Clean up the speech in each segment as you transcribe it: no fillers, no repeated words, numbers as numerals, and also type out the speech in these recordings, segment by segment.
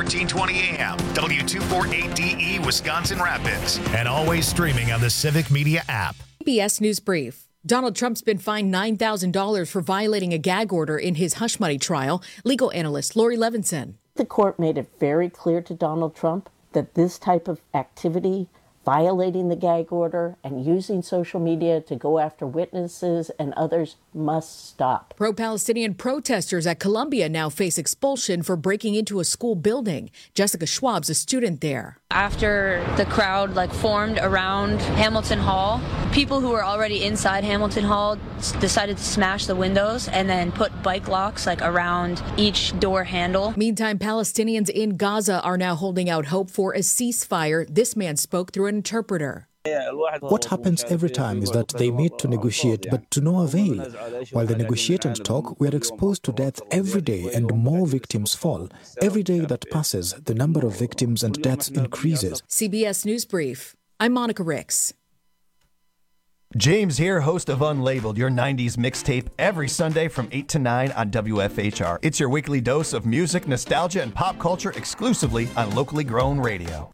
1420 AM, W248DE, Wisconsin Rapids, and always streaming on the Civic Media app. CBS News Brief. Donald Trump's been fined $9,000 for violating a gag order in his hush money trial. Legal analyst Lori Levinson. The court made it very clear to Donald Trump that this type of activity, violating the gag order and using social media to go after witnesses and others, must stop. Pro-Palestinian protesters at Columbia now face expulsion for breaking into a school building. Jessica Schwab's a student there. After the crowd formed around Hamilton Hall, people who were already inside Hamilton Hall decided to smash the windows and then put bike locks around each door handle. Meantime, Palestinians in Gaza are now holding out hope for a ceasefire. This man spoke through an interpreter. What happens every time is that they meet to negotiate, but to no avail. While they negotiate and talk, we are exposed to death every day and more victims fall. Every day that passes, the number of victims and deaths increases. CBS News Brief. I'm Monica Ricks. James here, host of Unlabeled, your 90s mixtape, every Sunday from 8 to 9 on WFHR. It's your weekly dose of music, nostalgia, and pop culture exclusively on locally grown radio.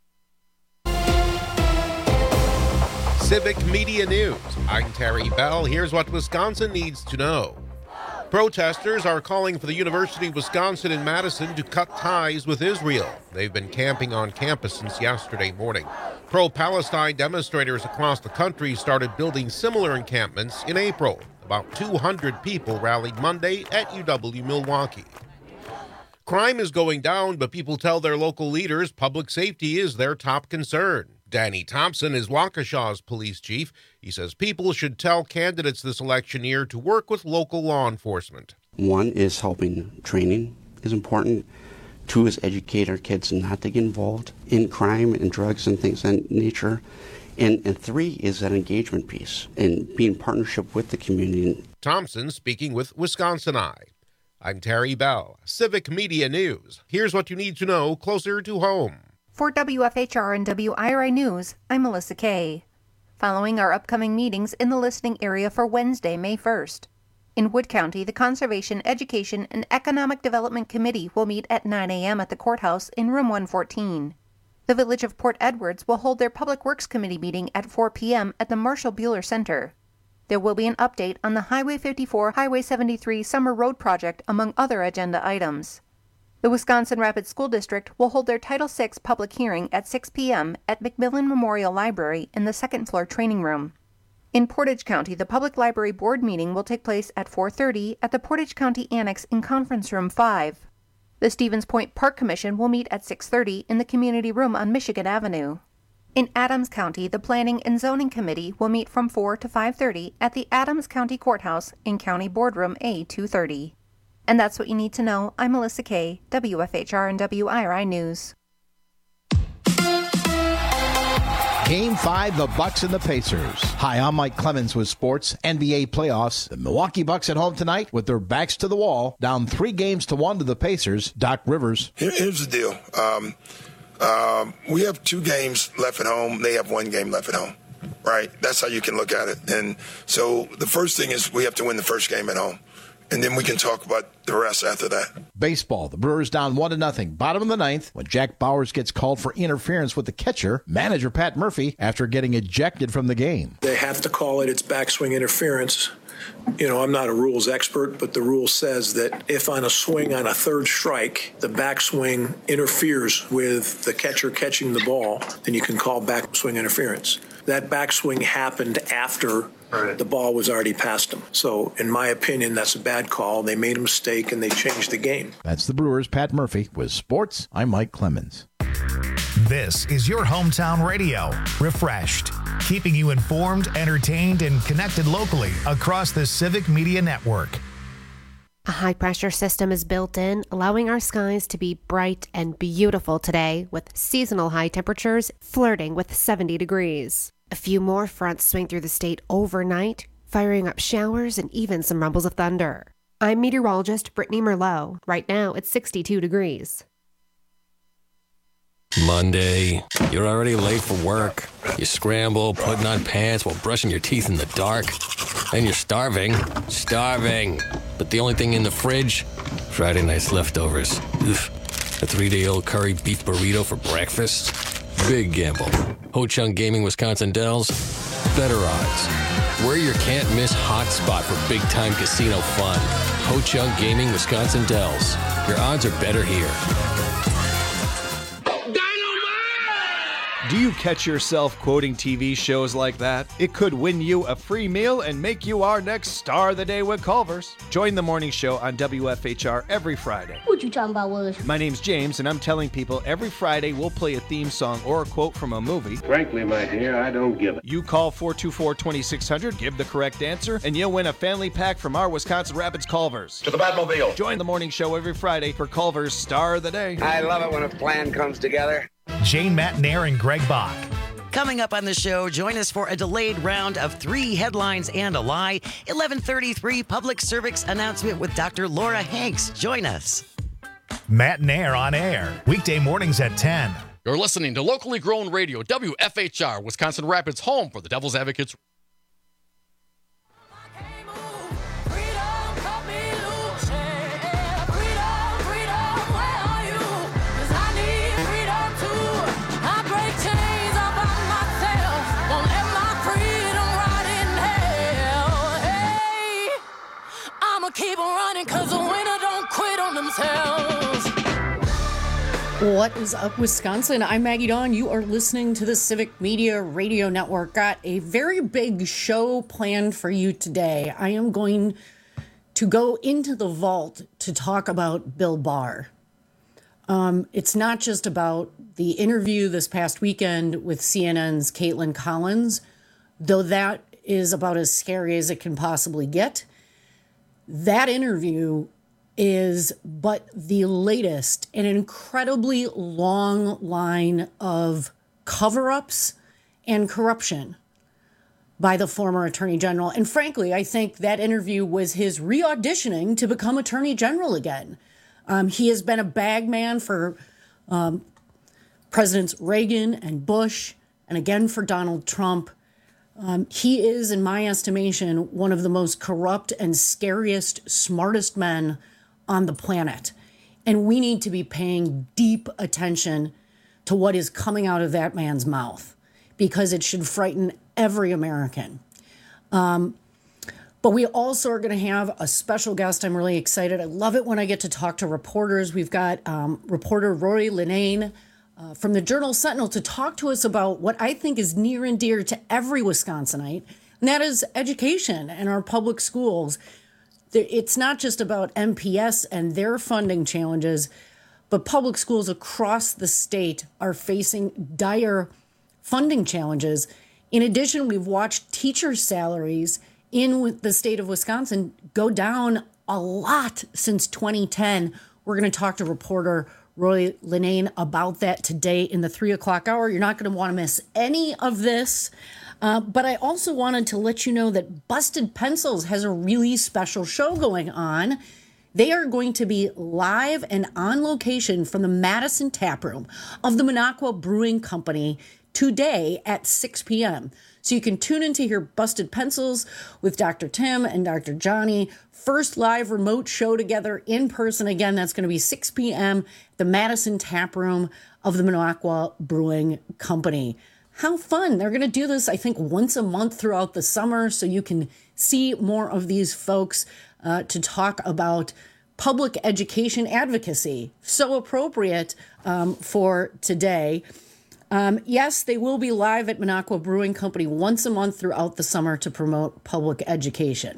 Civic Media News. I'm Terry Bell. Here's what Wisconsin needs to know. Protesters are calling for the University of Wisconsin in Madison to cut ties with Israel. They've been camping on campus since yesterday morning. Pro-Palestine demonstrators across the country started building similar encampments in April. About 200 people rallied Monday at UW-Milwaukee. Crime is going down, but people tell their local leaders public safety is their top concern. Danny Thompson is Waukesha's police chief. He says people should tell candidates this election year to work with local law enforcement. One is helping training is important. Two is educate our kids not to get involved in crime and drugs and things of that nature. And three is that engagement piece and being in partnership with the community. Thompson speaking with Wisconsin Eye. I'm Terry Bell, Civic Media News. Here's what you need to know closer to home. For WFHR and WIRI News, I'm Melissa Kay. Following our upcoming meetings in the listening area for Wednesday, May 1st. In Wood County, the Conservation, Education, and Economic Development Committee will meet at 9 a.m. at the courthouse in Room 114. The Village of Port Edwards will hold their Public Works Committee meeting at 4 p.m. at the Marshall Buehler Center. There will be an update on the Highway 54, Highway 73 Summer Road project, among other agenda items. The Wisconsin Rapids School District will hold their Title VI public hearing at 6 p.m. at McMillan Memorial Library in the second-floor training room. In Portage County, the Public Library Board meeting will take place at 4:30 at the Portage County Annex in Conference Room 5. The Stevens Point Park Commission will meet at 6:30 in the Community Room on Michigan Avenue. In Adams County, the Planning and Zoning Committee will meet from 4 to 5:30 at the Adams County Courthouse in County Boardroom A230. And that's what you need to know. I'm Melissa Kay, WFHR and WIRI News. Game 5, the Bucks and the Pacers. Hi, I'm Mike Clemens with sports. NBA playoffs. The Milwaukee Bucks at home tonight with their backs to the wall, down 3-1 to the Pacers. Doc Rivers. Here's the deal. We have 2 games left at home. They have 1 game left at home, right? That's how you can look at it. And so the first thing is we have to win the first game at home. And then we can talk about the rest after that. Baseball. The Brewers down 1-0. Bottom of the 9th when Jack Bauers gets called for interference with the catcher, manager Pat Murphy, after getting ejected from the game. They have to call it its backswing interference. You know, I'm not a rules expert, but the rule says that if on a swing on a third strike, the backswing interferes with the catcher catching the ball, then you can call backswing interference. That backswing happened after the ball was already past them. So, in my opinion, that's a bad call. They made a mistake, and they changed the game. That's the Brewers' Pat Murphy. With sports, I'm Mike Clemens. This is your hometown radio. Refreshed. Keeping you informed, entertained, and connected locally across the Civic Media Network. A high-pressure system is built in, allowing our skies to be bright and beautiful today, with seasonal high temperatures flirting with 70 degrees. A few more fronts swing through the state overnight, firing up showers and even some rumbles of thunder. I'm meteorologist Brittany Merlot. Right now, it's 62 degrees. Monday, you're already late for work. You scramble, putting on pants while brushing your teeth in the dark. Then you're starving. But the only thing in the fridge, Friday night's leftovers. Ugh. A 3-day-old curry beef burrito for breakfast? Big gamble. Ho Chunk Gaming Wisconsin Dells, better odds. We're your can't-miss hot spot for big-time casino fun. Ho Chunk Gaming Wisconsin Dells. Your odds are better here. Do you catch yourself quoting TV shows like that? It could win you a free meal and make you our next star of the day with Culver's. Join the morning show on WFHR every Friday. What you talking about, Willis? My name's James, and I'm telling people every Friday we'll play a theme song or a quote from a movie. Frankly, my dear, I don't give it. You call 424-2600, give the correct answer, and you'll win a family pack from our Wisconsin Rapids Culver's. To the Batmobile. Join the morning show every Friday for Culver's Star of the Day. I love it when a plan comes together. Jane Matnair and Greg Bach. Coming up on the show, join us for a delayed round of 3 headlines and a lie. 11:33 public service announcement with Dr. Laura Hanks. Join us. Matnair on air, weekday mornings at 10. You're listening to locally grown radio, WFHR, Wisconsin Rapids, home for the Devil's Advocates. Keep on running, cause the winner don't quit on themselves. What is up, Wisconsin? I'm Maggie Dawn. You are listening to the Civic Media Radio Network. Got a very big show planned for you today. I am going to go into the vault to talk about Bill Barr. It's not just about the interview this past weekend with CNN's Caitlin Collins, though that is about as scary as it can possibly get. That interview is but the latest in an incredibly long line of cover-ups and corruption by the former Attorney General. And frankly, I think that interview was his re-auditioning to become Attorney General again. He has been a bagman for Presidents Reagan and Bush, and again for Donald Trump. He is, in my estimation, one of the most corrupt and scariest, smartest men on the planet. And we need to be paying deep attention to what is coming out of that man's mouth, because it should frighten every American. But we also are going to have a special guest. I'm really excited. I love it when I get to talk to reporters. We've got reporter Rory Linnane from the Journal Sentinel to talk to us about what I think is near and dear to every Wisconsinite, and that is education and our public schools. It's not just about MPS and their funding challenges, but public schools across the state are facing dire funding challenges. In addition, we've watched teacher salaries in the state of Wisconsin go down a lot since 2010. We're going to talk to reporter Rory Linnane about that today in the 3 o'clock hour. You're not going to want to miss any of this. But I also wanted to let you know that Busted Pencils has a really special show going on. They are going to be live and on location from the Madison Tap Room of the Minocqua Brewing Company today at 6 p.m. So you can tune in to hear Busted Pencils with Dr. Tim and Dr. Johnny. First live remote show together in person. Again, that's going to be 6 p.m. the Madison Tap Room of the Minocqua Brewing Company. How fun. They're going to do this, I think, once a month throughout the summer, so you can see more of these folks to talk about public education advocacy. So appropriate for today. Yes, they will be live at Minocqua Brewing Company once a month throughout the summer to promote public education.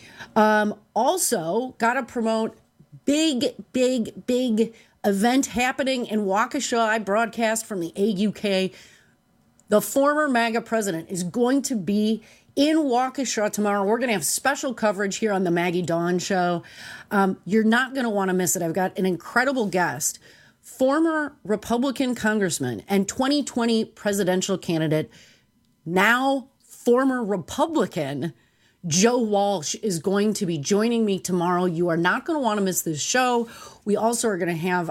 Also, got to promote big event happening in Waukesha. I broadcast from the AUK. The former MAGA president is going to be in Waukesha tomorrow. We're going to have special coverage here on the Maggie Dawn Show. You're not going to want to miss it. I've got an incredible guest. Former Republican congressman and 2020 presidential candidate, now former Republican, Joe Walsh is going to be joining me tomorrow. You are not going to want to miss this show. We also are going to have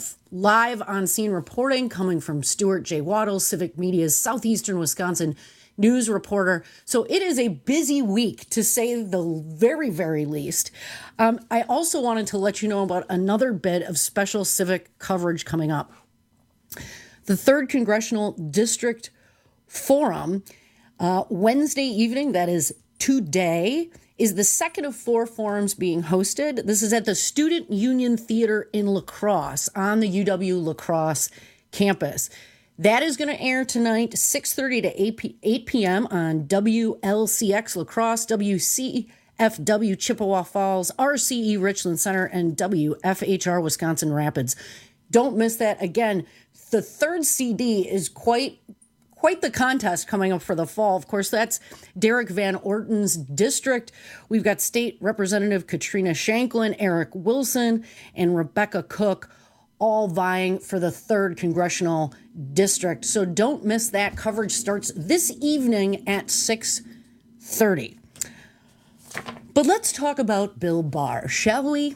live on-scene reporting coming from Stuart J. Waddle, Civic Media's Southeastern Wisconsin news reporter. So it is a busy week, to say the very, very least. I also wanted to let you know about another bit of special civic coverage coming up. The 3rd Congressional District Forum, Wednesday evening, that is today, is the second of 4 forums being hosted. This is at the Student Union Theater in La Crosse on the UW La Crosse campus. That is going to air tonight, 6:30 to 8 p.m. on WLCX La Crosse, WCFW Chippewa Falls, RCE Richland Center, and WFHR Wisconsin Rapids. Don't miss that. Again, the 3rd CD is quite the contest coming up for the fall. Of course, that's Derek Van Orton's district. We've got State Representative Katrina Shanklin, Eric Wilson, and Rebecca Cook, all vying for the 3rd Congressional District. So don't miss that. Coverage starts this evening at 6:30. But let's talk about Bill Barr, shall we?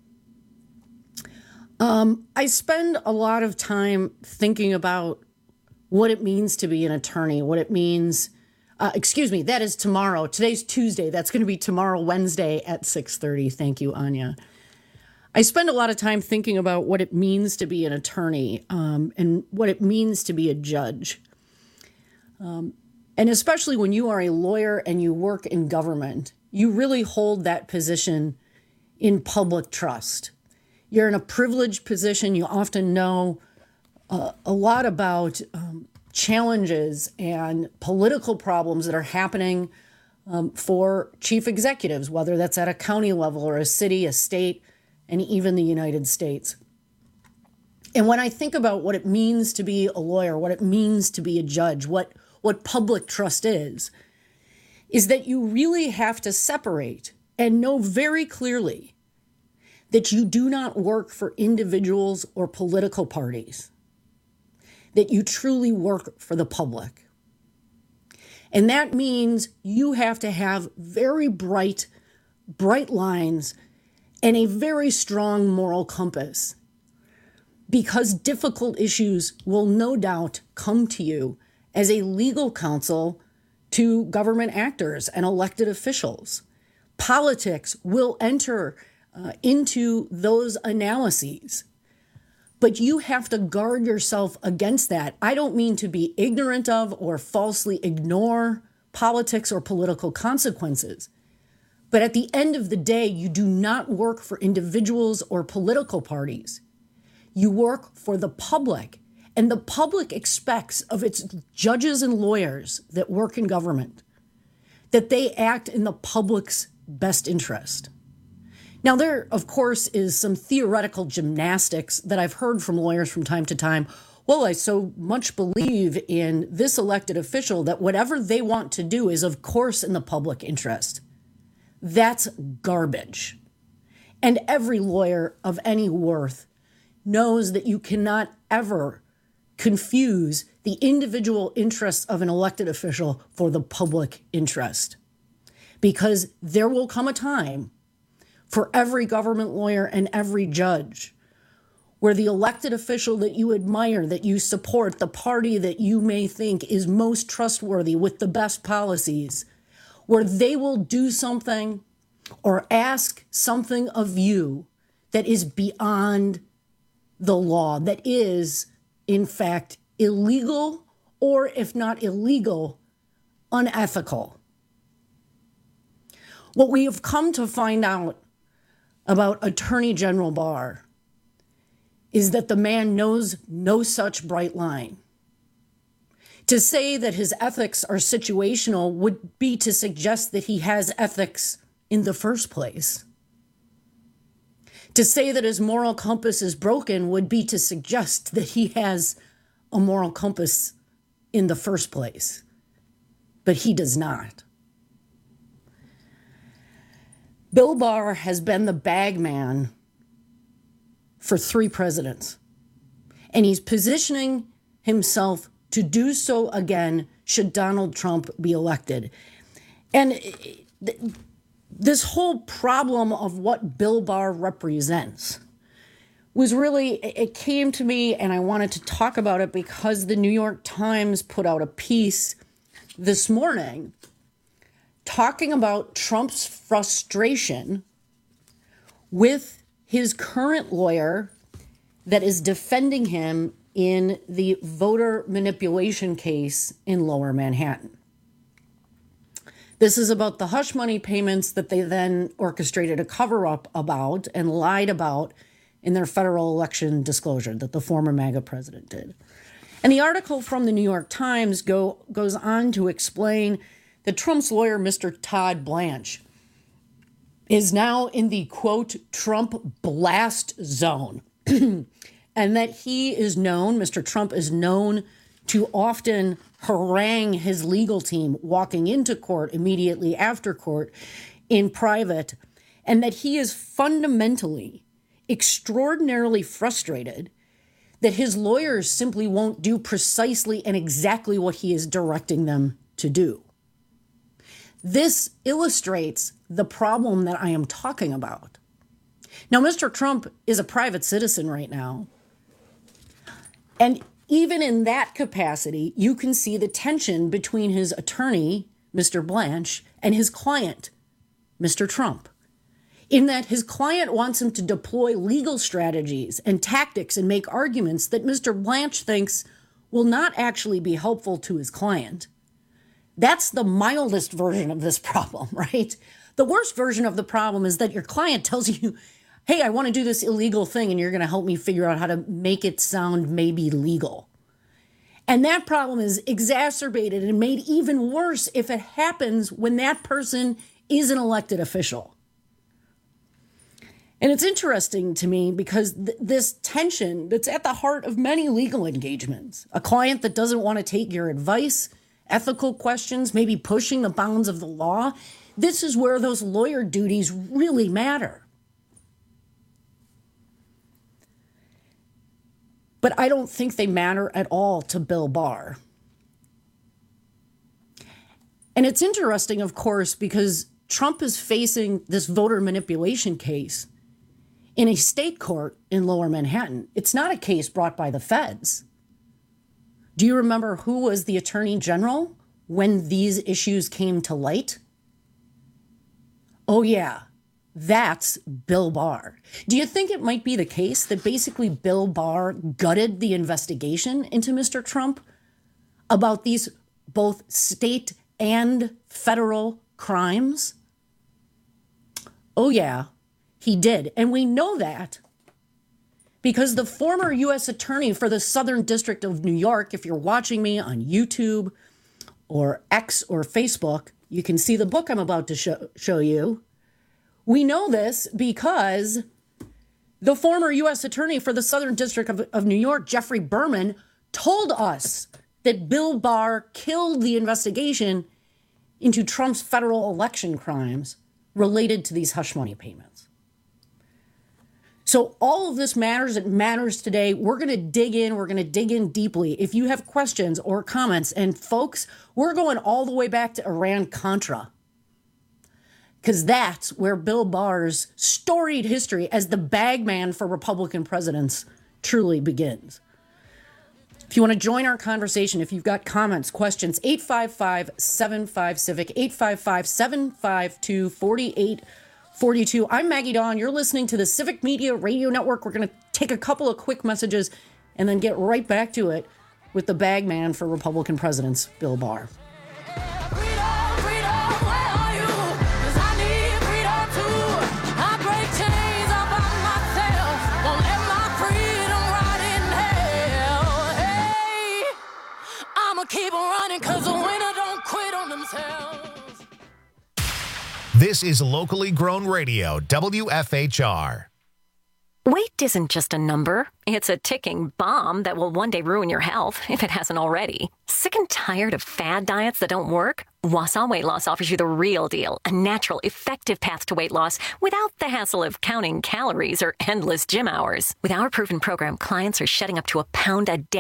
I spend a lot of time thinking about what it means to be an attorney, what it means. That is tomorrow. Today's Tuesday. That's going to be tomorrow, Wednesday at 6:30. Thank you, Anya. I spend a lot of time thinking about what it means to be an attorney and what it means to be a judge. And especially when you are a lawyer and you work in government, you really hold that position in public trust. You're in a privileged position. You often know a lot about challenges and political problems that are happening for chief executives, whether that's at a county level or a city, a state, and even the United States. And when I think about what it means to be a lawyer, what it means to be a judge, what public trust is that you really have to separate and know very clearly that you do not work for individuals or political parties, that you truly work for the public. And that means you have to have very bright lines and a very strong moral compass, because difficult issues will no doubt come to you as a legal counsel to government actors and elected officials. Politics will enter into those analyses, but you have to guard yourself against that. I don't mean to be ignorant of or falsely ignore politics or political consequences. But at the end of the day, you do not work for individuals or political parties. You work for the public, and the public expects of its judges and lawyers that work in government that they act in the public's best interest. Now, there, of course, is some theoretical gymnastics that I've heard from lawyers from time to time. Well, I so much believe in this elected official that whatever they want to do is, of course, in the public interest. That's garbage. And every lawyer of any worth knows that you cannot ever confuse the individual interests of an elected official for the public interest. Because there will come a time for every government lawyer and every judge where the elected official that you admire, that you support, the party that you may think is most trustworthy with the best policies, where they will do something or ask something of you that is beyond the law, that is, in fact, illegal, or if not illegal, unethical. What we have come to find out about Attorney General Barr is that the man knows no such bright line. To say that his ethics are situational would be to suggest that he has ethics in the first place. To say that his moral compass is broken would be to suggest that he has a moral compass in the first place. But he does not. Bill Barr has been the bag man for 3 presidents, and he's positioning himself to do so again should Donald Trump be elected. And this whole problem of what Bill Barr represents was really, it came to me and I wanted to talk about it because the New York Times put out a piece this morning talking about Trump's frustration with his current lawyer that is defending him in the voter manipulation case in Lower Manhattan. This is about the hush money payments that they then orchestrated a cover-up about and lied about in their federal election disclosure that the former MAGA president did. And the article from the New York Times goes on to explain that Trump's lawyer, Mr. Todd Blanche, is now in the, quote, Trump blast zone. And that he is known, Mr. Trump is known to often harangue his legal team walking into court immediately after court in private, and that he is fundamentally extraordinarily frustrated that his lawyers simply won't do precisely and exactly what he is directing them to do. This illustrates the problem that I am talking about. Now, Mr. Trump is a private citizen right now. And even in that capacity, you can see the tension between his attorney, Mr. Blanche, and his client, Mr. Trump, in that his client wants him to deploy legal strategies and tactics and make arguments that Mr. Blanche thinks will not actually be helpful to his client. That's the mildest version of this problem, right? The worst version of the problem is that your client tells you, hey, I want to do this illegal thing, and you're going to help me figure out how to make it sound maybe legal. And that problem is exacerbated and made even worse if it happens when that person is an elected official. And it's interesting to me because this tension that's at the heart of many legal engagements, a client that doesn't want to take your advice, ethical questions, maybe pushing the bounds of the law, this is where those lawyer duties really matter. But I don't think they matter at all to Bill Barr. And it's interesting, of course, because Trump is facing this voter manipulation case in a state court in Lower Manhattan. It's not a case brought by the feds. Do you remember who was the attorney general when these issues came to light? Oh, yeah. That's Bill Barr. Do you think it might be the case that basically Bill Barr gutted the investigation into Mr. Trump about these both state and federal crimes? Oh, yeah, he did. And we know that because the former U.S. attorney for the Southern District of New York, if you're watching me on YouTube or X or Facebook, you can see the book I'm about to show you. We know this because the former U.S. attorney for the Southern District of New York, Jeffrey Berman, told us that Bill Barr killed the investigation into Trump's federal election crimes related to these hush money payments. So all of this matters. It matters today. We're going to dig in. We're going to dig in deeply. If you have questions or comments, and folks, we're going all the way back to Iran-Contra, because that's where Bill Barr's storied history as the bagman for Republican presidents truly begins. If you want to join our conversation, if you've got comments, questions, 855-75-CIVIC, 855-752-4842. I'm Maggie Dawn. You're listening to the Civic Media Radio Network. We're going to take a couple of quick messages and then get right back to it with the bagman for Republican presidents, Bill Barr. Keep running, cause the winner don't quit on themselves. This is locally grown radio, WFHR. Weight isn't just a number. It's a ticking bomb that will one day ruin your health, if it hasn't already. Sick and tired of fad diets that don't work? Wausau Weight Loss offers you the real deal, a natural, effective path to weight loss without the hassle of counting calories or endless gym hours. With our proven program, clients are shedding up to a pound a day.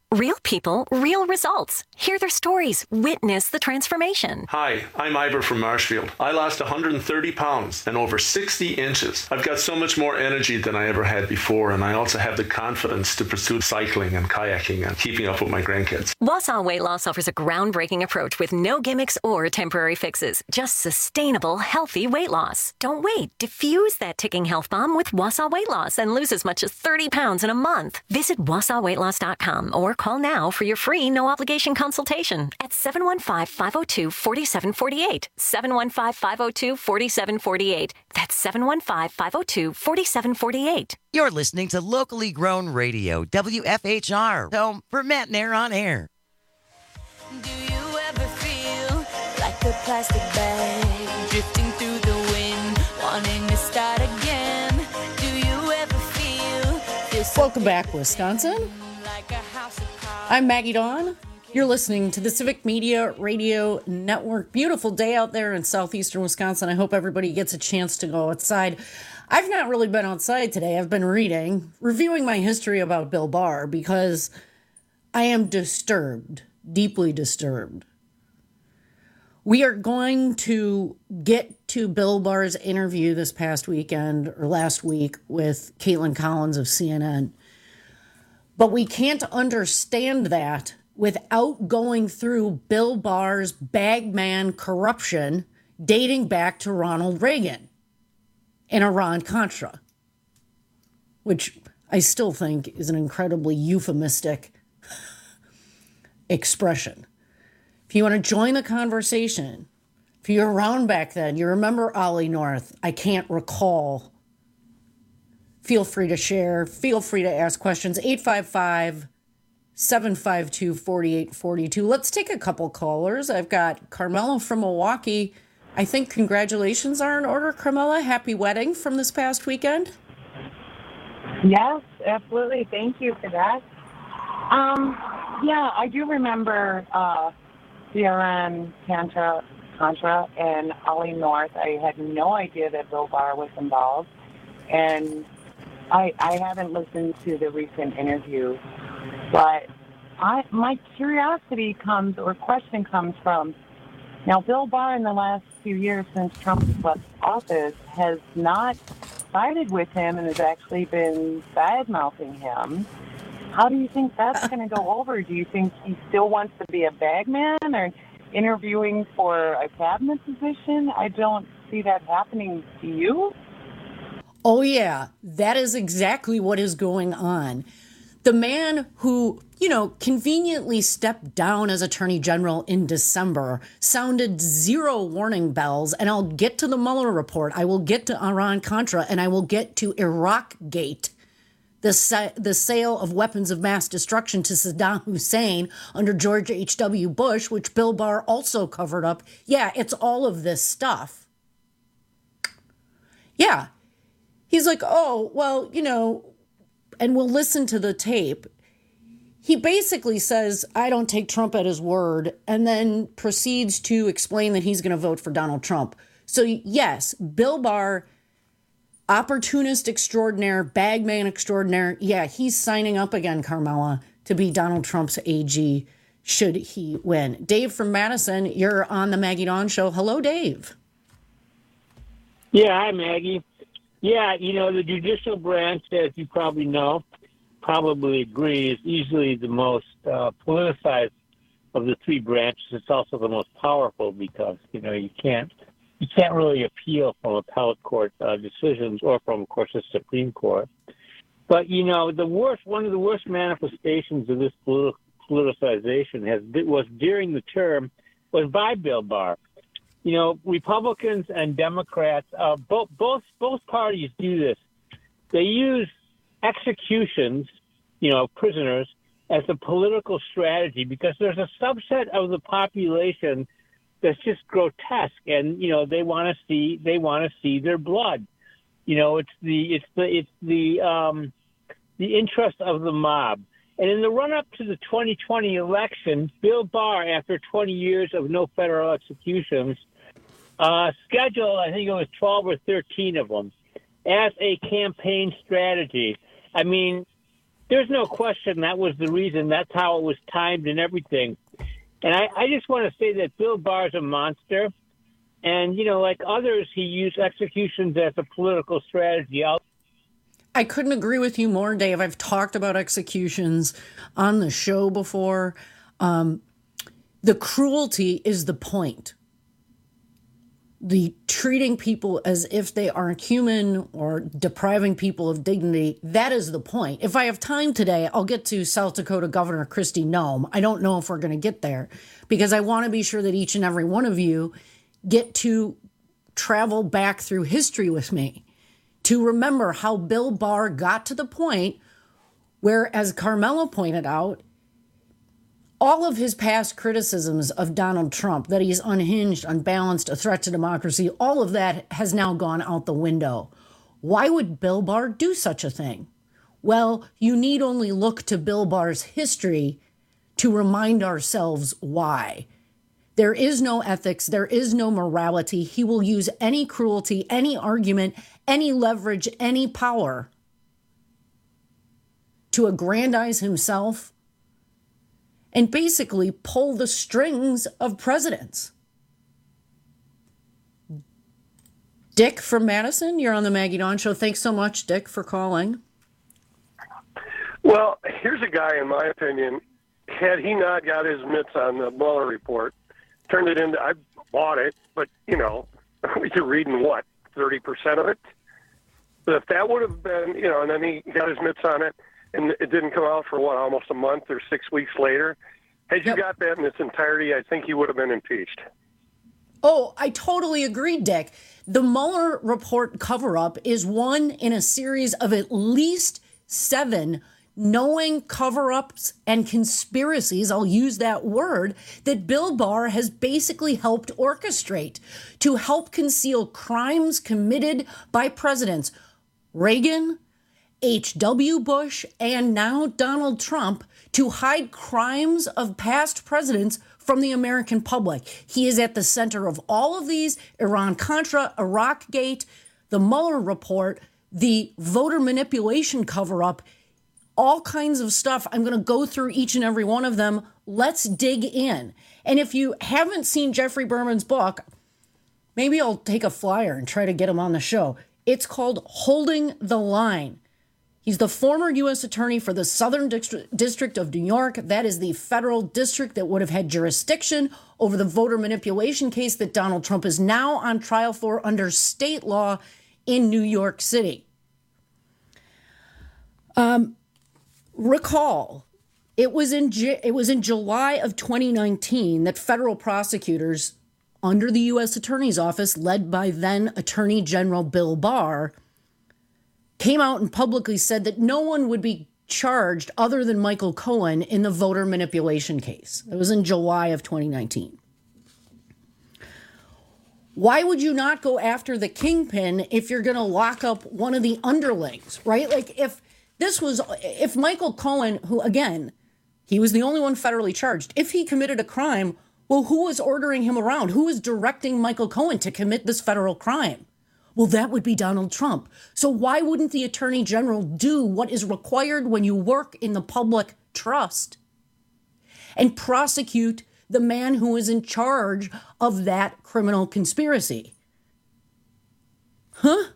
Real people, real results. Hear their stories. Witness the transformation. Hi, I'm Ivor from Marshfield. I lost 130 pounds and over 60 inches. I've got so much more energy than I ever had before, and I also have the confidence to pursue cycling and kayaking and keeping up with my grandkids. Wausau Weight Loss offers a groundbreaking approach with no gimmicks or temporary fixes. Just sustainable, healthy weight loss. Don't wait. Diffuse that ticking health bomb with Wausau Weight Loss and lose as much as 30 pounds in a month. Visit WausauWeightLoss.com or call now for your free no-obligation consultation at 715-502-4748. 715-502-4748. That's 715-502-4748. You're listening to Locally Grown Radio, WFHR, home for Matt Nair on Air. Do you ever feel like a plastic bag drifting through the wind, wanting to start again? Do you ever feel so Welcome back, Wisconsin. like a house of cards? I'm Maggie Dawn. You're listening to the Civic Media Radio Network. Beautiful day out there in southeastern Wisconsin. I hope everybody gets a chance to go outside. I've not really been outside today. I've been reviewing my history about Bill Barr because I am disturbed, deeply disturbed. We are going to get to Bill Barr's interview this past weekend or last week with Caitlin Collins of CNN. But we can't understand that without going through Bill Barr's bagman corruption dating back to Ronald Reagan and Iran-Contra, which I still think is an incredibly euphemistic expression. If you want to join the conversation, if you're around back then, you remember Ollie North, I can't recall. Feel free to share. Feel free to ask questions. 855-752-4842. Let's take a couple callers. I've got Carmela from Milwaukee. I think congratulations are in order, Carmela. Happy wedding from this past weekend. Yes, absolutely. Thank you for that. Yeah, I do remember CRN, Contra, and Ollie North. I had no idea that Bill Barr was involved. And I haven't listened to the recent interview, but my curiosity question comes from, now Bill Barr in the last few years since Trump left office has not sided with him and has actually been bad-mouthing him. How do you think that's going to go over? Do you think he still wants to be a bagman or interviewing for a cabinet position? I don't see that happening. Do you? Oh, yeah, that is exactly what is going on. The man who, conveniently stepped down as Attorney General in December sounded zero warning bells, and I'll get to the Mueller report. I will get to Iran-Contra, and I will get to Iraq-gate, the sale of weapons of mass destruction to Saddam Hussein under George H.W. Bush, which Bill Barr also covered up. Yeah, it's all of this stuff. Yeah. He's like, oh, well, and we'll listen to the tape. He basically says, I don't take Trump at his word, and then proceeds to explain that he's going to vote for Donald Trump. So, yes, Bill Barr, opportunist extraordinaire, bagman extraordinaire. Yeah, he's signing up again, Carmela, to be Donald Trump's AG should he win. Dave from Madison, you're on the Maggie Dawn Show. Hello, Dave. Yeah, hi, Maggie. Yeah, the judicial branch, as you probably know, probably agree, is easily the most politicized of the three branches. It's also the most powerful because, you can't really appeal from appellate court decisions or from, of course, the Supreme Court. But, one of the worst manifestations of this politicization was during the term was by Bill Barr. Republicans and Democrats, both parties do this. They use executions, prisoners, as a political strategy because there's a subset of the population that's just grotesque, and they want to see their blood. It's the interest of the mob. And in the run-up to the 2020 election, Bill Barr, after 20 years of no federal executions, scheduled, I think it was 12 or 13 of them, as a campaign strategy. I mean, there's no question that was the reason. That's how it was timed and everything. And I just want to say that Bill Barr's a monster. And, like others, he used executions as a political strategy. I couldn't agree with you more, Dave. I've talked about executions on the show before. The cruelty is the point. The treating people as if they aren't human or depriving people of dignity, that is the point. If I have time today, I'll get to South Dakota Governor Kristi Noem. I don't know if we're going to get there because I want to be sure that each and every one of you get to travel back through history with me to remember how Bill Barr got to the point where, as Carmela pointed out, all of his past criticisms of Donald Trump, that he's unhinged, unbalanced, a threat to democracy, all of that has now gone out the window. Why would Bill Barr do such a thing? Well, you need only look to Bill Barr's history to remind ourselves why. There is no ethics. There is no morality. He will use any cruelty, any argument, any leverage, any power to aggrandize himself and basically pull the strings of presidents. Dick from Madison, you're on the Maggie Dawn Show. Thanks so much, Dick, for calling. Well, here's a guy, in my opinion, had he not got his mitts on the Mueller report, turned it into, I bought it, but, you're reading what, 30% of it? But if that would have been, and then he got his mitts on it, and it didn't come out for, almost a month or 6 weeks later. Had you got that in its entirety, I think he would have been impeached. Oh, I totally agree, Dick. The Mueller report cover-up is one in a series of at least 7 knowing cover-ups and conspiracies, I'll use that word, that Bill Barr has basically helped orchestrate to help conceal crimes committed by presidents Reagan, H.W. Bush, and now Donald Trump, to hide crimes of past presidents from the American public. He is at the center of all of these: Iran-Contra, Iraq-gate, the Mueller report, the voter manipulation cover-up, all kinds of stuff. I'm going to go through each and every one of them. Let's dig in. And if you haven't seen Jeffrey Berman's book, maybe I'll take a flyer and try to get him on the show. It's called Holding the Line. He's the former U.S. attorney for the Southern District of New York. That is the federal district that would have had jurisdiction over the voter manipulation case that Donald Trump is now on trial for under state law in New York City. Recall, it was in July of 2019 that federal prosecutors under the U.S. Attorney's Office, led by then Attorney General Bill Barr, came out and publicly said that no one would be charged other than Michael Cohen in the voter manipulation case. It was in July of 2019. Why would you not go after the kingpin if you're going to lock up one of the underlings, right? Like if Michael Cohen, who again, he was the only one federally charged, if he committed a crime, well, who was ordering him around? Who was directing Michael Cohen to commit this federal crime? Well, that would be Donald Trump. So why wouldn't the Attorney General do what is required when you work in the public trust and prosecute the man who is in charge of that criminal conspiracy? Huh?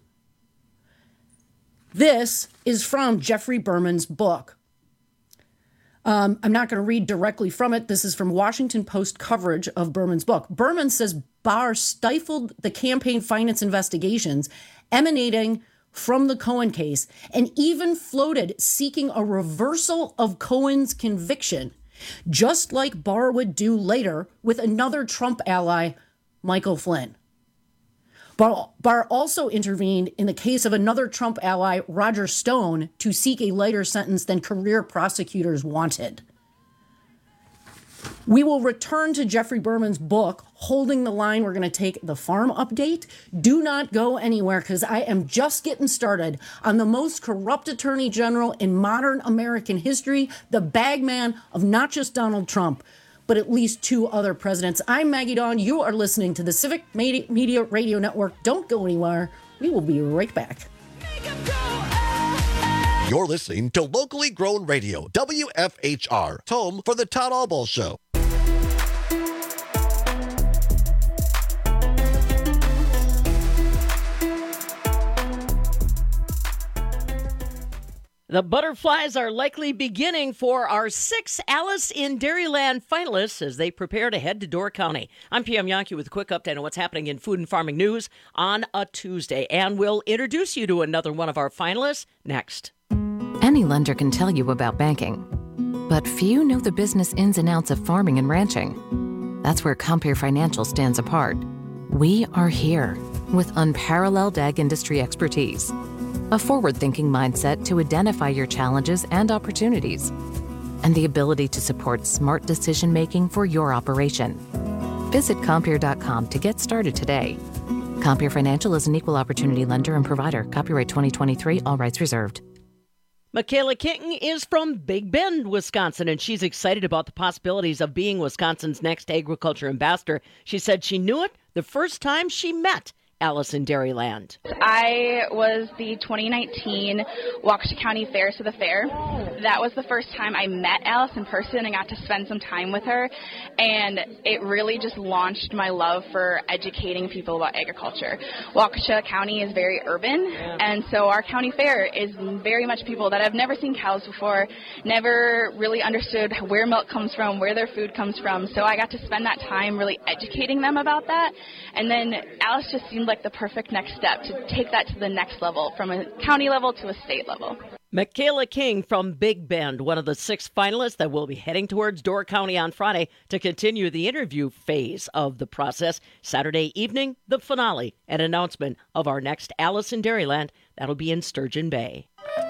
This is from Jeffrey Berman's book. I'm not going to read directly from it. This is from Washington Post coverage of Berman's book. Berman says Barr stifled the campaign finance investigations emanating from the Cohen case and even floated seeking a reversal of Cohen's conviction, just like Barr would do later with another Trump ally, Michael Flynn. Barr also intervened in the case of another Trump ally, Roger Stone, to seek a lighter sentence than career prosecutors wanted. We will return to Jeffrey Berman's book, Holding the Line. We're going to take the farm update. Do not go anywhere because I am just getting started on the most corrupt attorney general in modern American history, the bagman of not just Donald Trump, but at least 2 other presidents. I'm Maggie Dawn. You are listening to the Civic Media Radio Network. Don't go anywhere. We will be right back. You're listening to locally grown radio, WFHR, home for the Todd Albaugh Show. The butterflies are likely beginning for our 6 Alice in Dairyland finalists as they prepare to head to Door County. I'm PM Yankee with a quick update on what's happening in food and farming news on a Tuesday. And we'll introduce you to another one of our finalists next. Any lender can tell you about banking, but few know the business ins and outs of farming and ranching. That's where Compeer Financial stands apart. We are here with unparalleled ag industry expertise, a forward-thinking mindset to identify your challenges and opportunities, and the ability to support smart decision-making for your operation. Visit Compeer.com to get started today. Compeer Financial is an equal opportunity lender and provider. Copyright 2023, all rights reserved. Michaela King is from Big Bend, Wisconsin, and she's excited about the possibilities of being Wisconsin's next agriculture ambassador. She said she knew it the first time she met Alice in Dairyland. I was the 2019 Waukesha County Fair to the Fair. That was the first time I met Alice in person and got to spend some time with her, and it really just launched my love for educating people about agriculture. Waukesha County is very urban, and so our county fair is very much people that have never seen cows before, never really understood where milk comes from, where their food comes from, so I got to spend that time really educating them about that, and then Alice just seemed like the perfect next step to take that to the next level, from a county level to a state level. Michaela King from Big Bend, one of the 6 finalists that will be heading towards Door County on Friday to continue the interview phase of the process. Saturday evening, the finale and announcement of our next Alice in Dairyland. That'll be in Sturgeon Bay.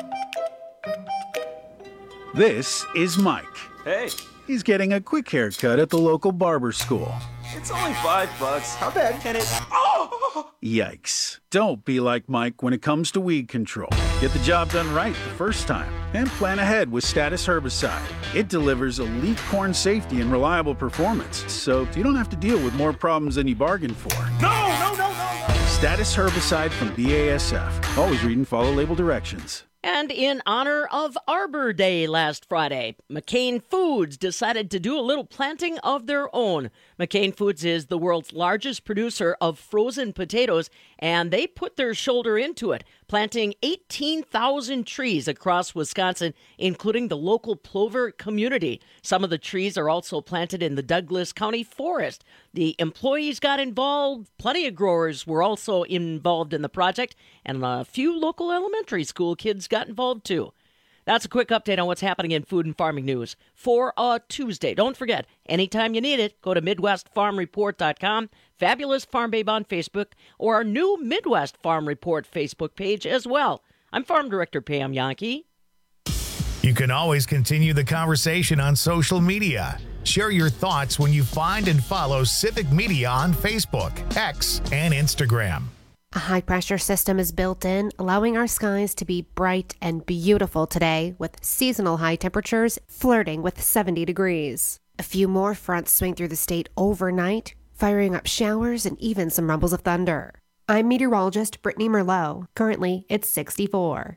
This is Mike. Hey. He's getting a quick haircut at the local barber school. It's only $5. How bad can it... Oh! Yikes. Don't be like Mike when it comes to weed control. Get the job done right the first time and plan ahead with Status Herbicide. It delivers elite corn safety and reliable performance, so you don't have to deal with more problems than you bargained for. No! Status Herbicide from BASF. Always read and follow label directions. And in honor of Arbor Day last Friday, McCain Foods decided to do a little planting of their own. McCain Foods is the world's largest producer of frozen potatoes, and they put their shoulder into it, planting 18,000 trees across Wisconsin, including the local Plover community. Some of the trees are also planted in the Douglas County Forest. The employees got involved. Plenty of growers were also involved in the project, and a few local elementary school kids got involved too. That's a quick update on what's happening in food and farming news for a Tuesday. Don't forget, anytime you need it, go to MidwestFarmReport.com, Fabulous Farm Babe on Facebook, or our new Midwest Farm Report Facebook page as well. I'm Farm Director Pam Yankee. You can always continue the conversation on social media. Share your thoughts when you find and follow Civic Media on Facebook, X, and Instagram. A high-pressure system is built in, allowing our skies to be bright and beautiful today, with seasonal high temperatures flirting with 70 degrees. A few more fronts swing through the state overnight, firing up showers and even some rumbles of thunder. I'm meteorologist Brittany Merlot. Currently, it's 64.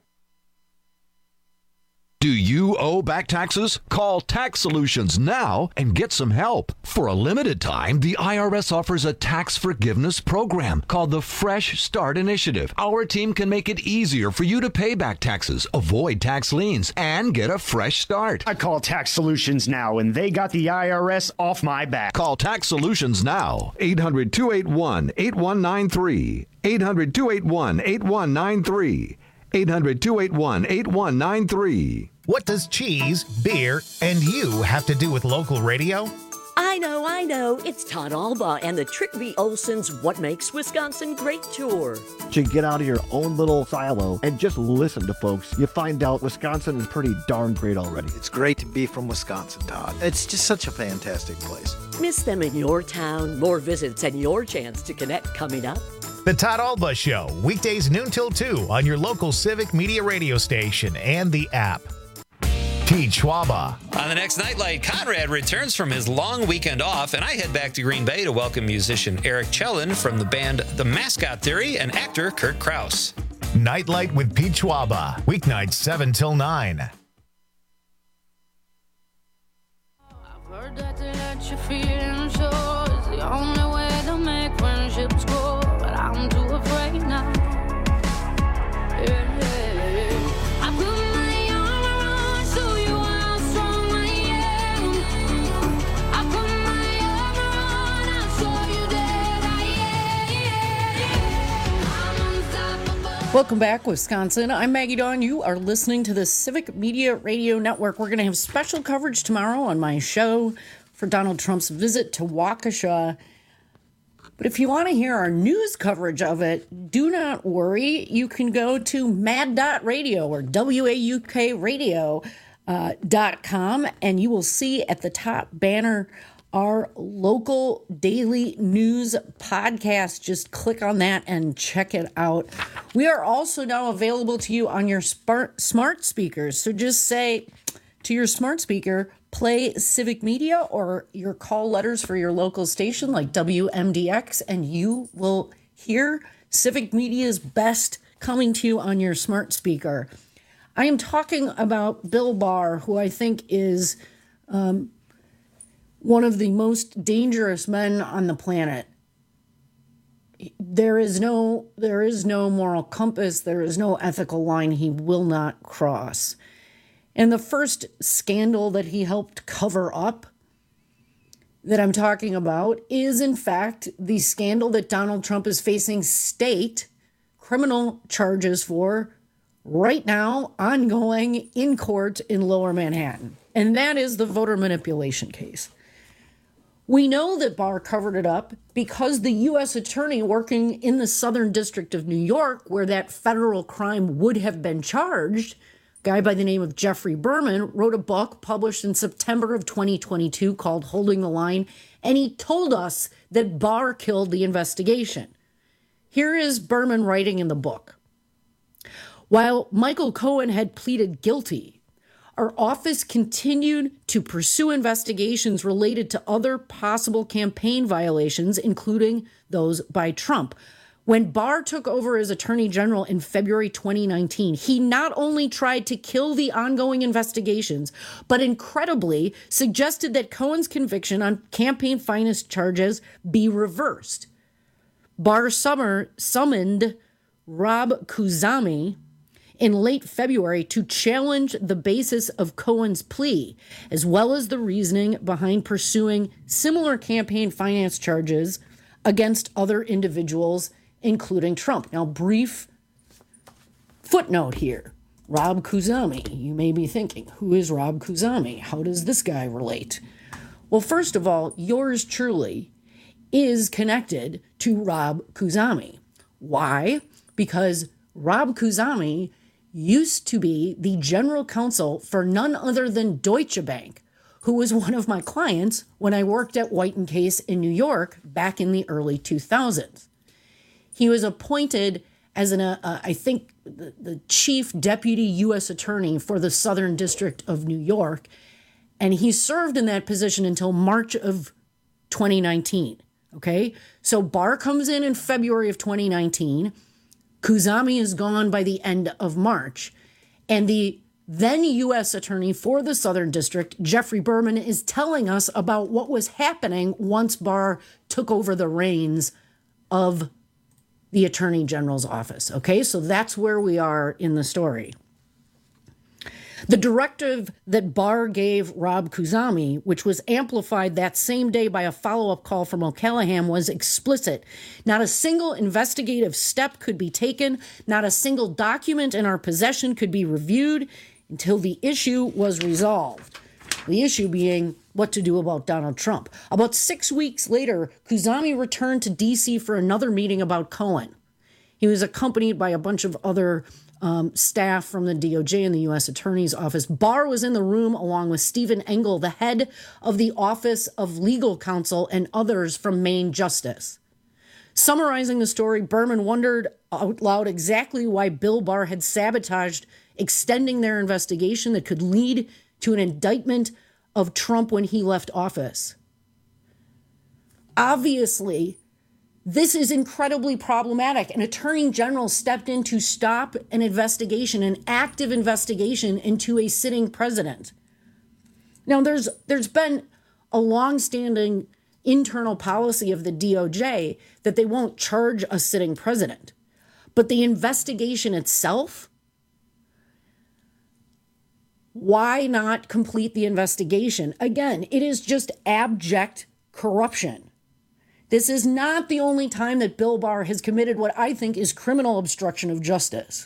Do you owe back taxes? Call Tax Solutions now and get some help. For a limited time, the IRS offers a tax forgiveness program called the Fresh Start Initiative. Our team can make it easier for you to pay back taxes, avoid tax liens, and get a fresh start. I call Tax Solutions now, and they got the IRS off my back. Call Tax Solutions now. 800-281-8193. 800-281-8193. 800-281-8193. What does cheese, beer, and you have to do with local radio? I know. It's Todd Albaugh and the Trick V. Olson's What Makes Wisconsin Great tour. To get out of your own little silo and just listen to folks, you find out Wisconsin is pretty darn great already. It's great to be from Wisconsin, Todd. It's just such a fantastic place. Miss them in your town, more visits, and your chance to connect coming up. The Todd Albaugh Show, weekdays noon till 2 on your local Civic Media radio station and the app. Pete Schwaba. On the next Nightlight, Conrad returns from his long weekend off, and I head back to Green Bay to welcome musician Eric Chellan from the band The Mascot Theory and actor Kurt Krause. Nightlight with Pete Schwaba. Weeknights 7 till 9. Heard that to let your feelings show is the only way to make friendships grow, but I'm too afraid now. Yeah. I put my arm around, show you how strong I am. I put my arm around, I'll show you that I am. I'm unstoppable. Welcome back, Wisconsin. I'm Maggie Dawn. You are listening to the Civic Media Radio Network. We're going to have special coverage tomorrow on my show for Donald Trump's visit to Waukesha. But if you want to hear our news coverage of it, do not worry. You can go to mad.radio or WAUKradio.com, and you will see at the top banner our local daily news podcast. Just click on that and check it out. We are also now available to you on your smart speakers. So just say to your smart speaker, play Civic Media or your call letters for your local station like WMDX, and you will hear Civic Media's best coming to you on your smart speaker. I am talking about Bill Barr, who I think is one of the most dangerous men on the planet. There is no moral compass. There is no ethical line he will not cross. And the first scandal that he helped cover up that I'm talking about is, in fact, the scandal that Donald Trump is facing state criminal charges for right now, ongoing in court in Lower Manhattan. And that is the voter manipulation case. We know that Barr covered it up because the U.S. attorney working in the Southern District of New York, where that federal crime would have been charged, a guy by the name of Jeffrey Berman, wrote a book published in September of 2022 called Holding the Line, and he told us that Barr killed the investigation. Here is Berman writing in the book. While Michael Cohen had pleaded guilty, our office continued to pursue investigations related to other possible campaign violations, including those by Trump. When Barr took over as Attorney General in February 2019, he not only tried to kill the ongoing investigations, but incredibly suggested that Cohen's conviction on campaign finance charges be reversed. Barr summoned Rob Khuzami in late February to challenge the basis of Cohen's plea, as well as the reasoning behind pursuing similar campaign finance charges against other individuals, including Trump. Now, brief footnote here. Rob Khuzami. You may be thinking, who is Rob Khuzami? How does this guy relate? Well, first of all, yours truly is connected to Rob Khuzami. Why? Because Rob Khuzami used to be the general counsel for none other than Deutsche Bank, who was one of my clients when I worked at White & Case in New York back in the early 2000s. He was appointed as I think the chief deputy U.S. attorney for the Southern District of New York, and he served in that position until March of 2019. Okay, so Barr comes in February of 2019. Khuzami is gone by the end of March, and the then U.S. attorney for the Southern District, Jeffrey Berman, is telling us about what was happening once Barr took over the reins of the Attorney General's office. Okay, so that's where we are in the story. The directive that Barr gave Rob Khuzami, which was amplified that same day by a follow-up call from O'Callaghan, was explicit. Not a single investigative step could be taken. Not a single document in our possession could be reviewed until the issue was resolved. The issue being what to do about Donald Trump. About 6 weeks later, Khuzami returned to D.C. for another meeting about Cohen. He was accompanied by a bunch of other staff from the DOJ and the U.S. Attorney's Office. Barr was in the room along with Stephen Engel, the head of the Office of Legal Counsel, and others from Maine Justice. Summarizing the story, Berman wondered out loud exactly why Bill Barr had sabotaged extending their investigation that could lead to an indictment of Trump when he left office. Obviously, This is incredibly problematic. An attorney general stepped in to stop an investigation, an active investigation into a sitting president. Now, there's been a longstanding internal policy of the DOJ that they won't charge a sitting president. But the investigation itself, why not complete the investigation? Again, it is just abject corruption. This is not the only time that Bill Barr has committed what I think is criminal obstruction of justice.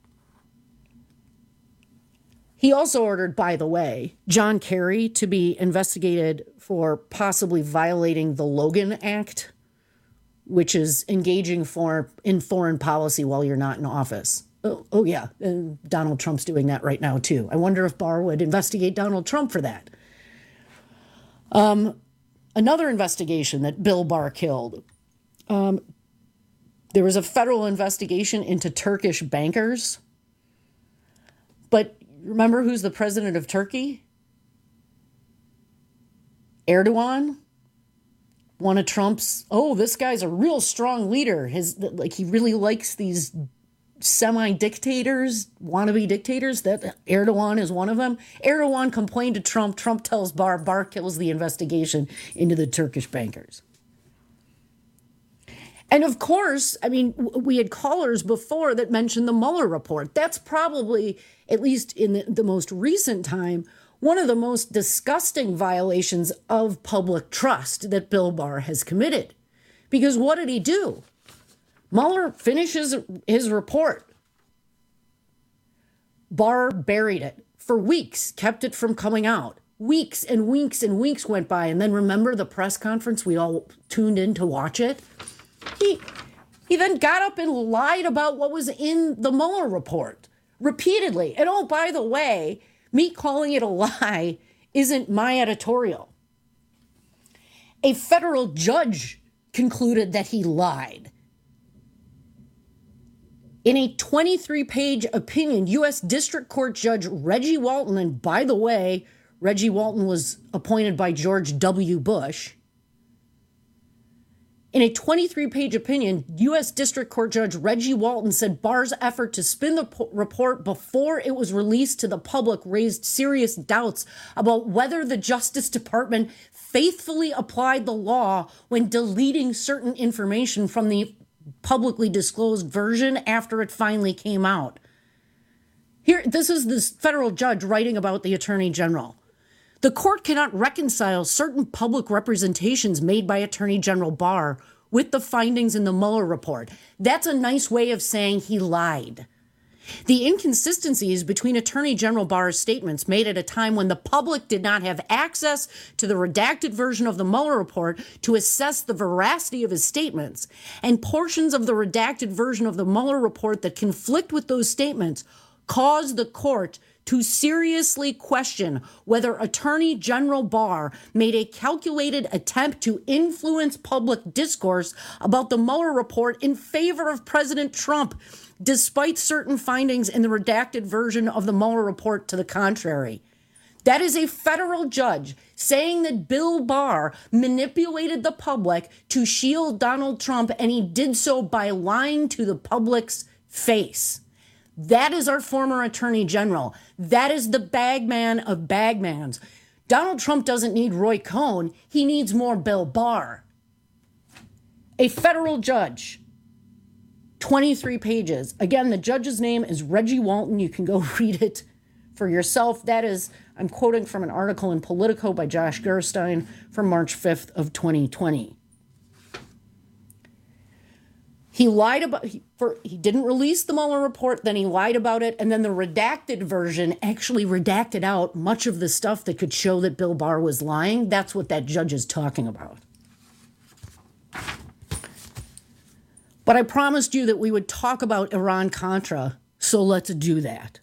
He also ordered, by the way, John Kerry to be investigated for possibly violating the Logan Act, which is engaging in foreign policy while you're not in office. Oh yeah, and Donald Trump's doing that right now, too. I wonder if Barr would investigate Donald Trump for that. Another investigation that Bill Barr killed. There was a federal investigation into Turkish bankers. But remember who's the president of Turkey? Erdogan. One of Trump's, this guy's a real strong leader. He really likes these semi-dictators, wannabe dictators, that Erdogan is one of them. Erdogan complained to Trump. Trump tells Barr. Barr kills the investigation into the Turkish bankers. And of course, I mean, we had callers before that mentioned the Mueller report. That's probably, at least in the most recent time, one of the most disgusting violations of public trust that Bill Barr has committed. Because what did he do? Mueller finishes his report. Barr buried it for weeks, kept it from coming out. Weeks and weeks and weeks went by. And then remember the press conference? We all tuned in to watch it. He then got up and lied about what was in the Mueller report repeatedly. And oh, by the way, me calling it a lie isn't my editorial. A federal judge concluded that he lied. In a 23-page opinion, U.S. District Court Judge Reggie Walton, and by the way, Reggie Walton was appointed by George W. Bush. In a 23-page opinion, U.S. District Court Judge Reggie Walton said Barr's effort to spin the report before it was released to the public raised serious doubts about whether the Justice Department faithfully applied the law when deleting certain information from the publicly disclosed version after it finally came out. Here, this is this federal judge writing about the Attorney General. The court cannot reconcile certain public representations made by Attorney General Barr with the findings in the Mueller report. That's a nice way of saying he lied. The inconsistencies between Attorney General Barr's statements made at a time when the public did not have access to the redacted version of the Mueller report to assess the veracity of his statements, and portions of the redacted version of the Mueller report that conflict with those statements caused the court to seriously question whether Attorney General Barr made a calculated attempt to influence public discourse about the Mueller report in favor of President Trump, despite certain findings in the redacted version of the Mueller report to the contrary. That is a federal judge saying that Bill Barr manipulated the public to shield Donald Trump, and he did so by lying to the public's face. That is our former Attorney General. That is the bagman of bagmans. Donald Trump doesn't need Roy Cohn. He needs more Bill Barr. A federal judge, 23 pages. Again, the judge's name is Reggie Walton. You can go read it for yourself. That is, I'm quoting from an article in Politico by Josh Gerstein from March 5th of 2020. He lied about, he didn't release the Mueller report, then he lied about it, and then the redacted version actually redacted out much of the stuff that could show that Bill Barr was lying. That's what that judge is talking about. But I promised you that we would talk about Iran-Contra, so let's do that.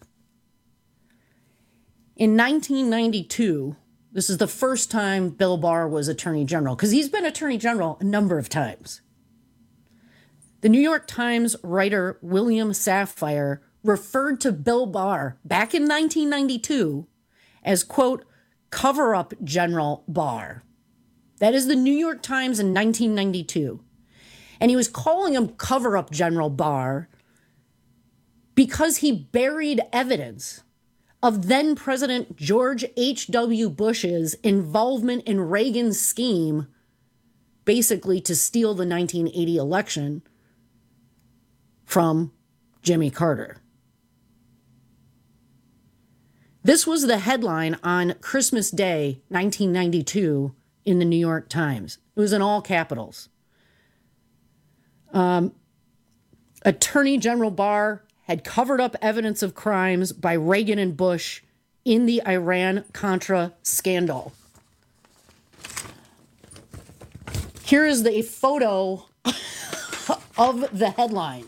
In 1992, this is the first time Bill Barr was Attorney General, because he's been Attorney General a number of times. The New York Times writer William Safire referred to Bill Barr back in 1992 as, quote, cover-up General Barr. That is the New York Times in 1992. And he was calling him cover-up General Barr because he buried evidence of then President George H.W. Bush's involvement in Reagan's scheme, basically to steal the 1980 election from Jimmy Carter. This was the headline on Christmas Day, 1992, in the New York Times. It was in all capitals. Attorney General Barr had covered up evidence of crimes by Reagan and Bush in the Iran-Contra scandal. Here is a photo of the headline.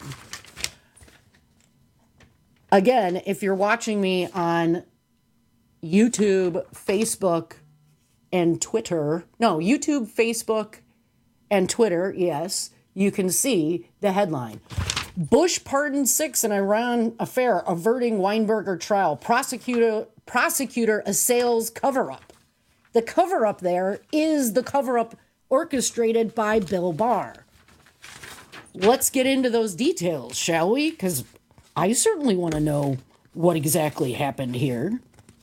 Again, if you're watching me on YouTube, Facebook, and Twitter, YouTube, Facebook, and Twitter, yes, you can see the headline. Bush pardoned 6 in Iran affair, averting Weinberger trial. Prosecutor assails cover-up. The cover-up there is the cover-up orchestrated by Bill Barr. Let's get into those details, shall we? Because I certainly want to know what exactly happened here.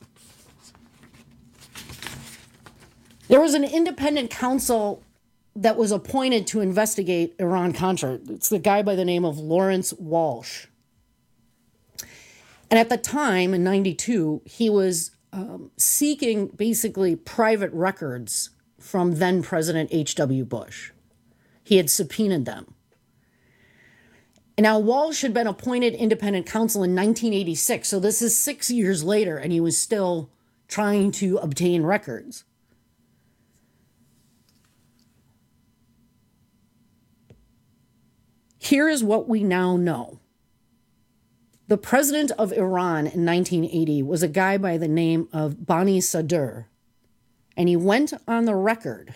There was an independent counsel that was appointed to investigate Iran-Contra. It's the guy by the name of Lawrence Walsh. And at the time, in 92, he was seeking basically private records from then President H.W. Bush. He had subpoenaed them. And now Walsh had been appointed independent counsel in 1986, so this is 6 years later, and he was still trying to obtain records. Here is what we now know. The president of Iran in 1980 was a guy by the name of Bani Sadr, and he went on the record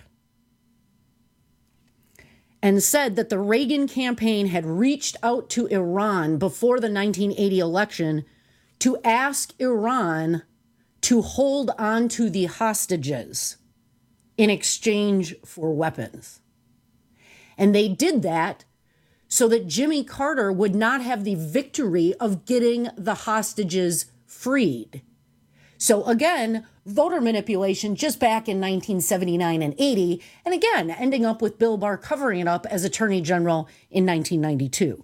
and said that the Reagan campaign had reached out to Iran before the 1980 election to ask Iran to hold on to the hostages in exchange for weapons. And they did that so that Jimmy Carter would not have the victory of getting the hostages freed. So again, voter manipulation just back in 1979 and 80, and again, ending up with Bill Barr covering it up as Attorney General in 1992.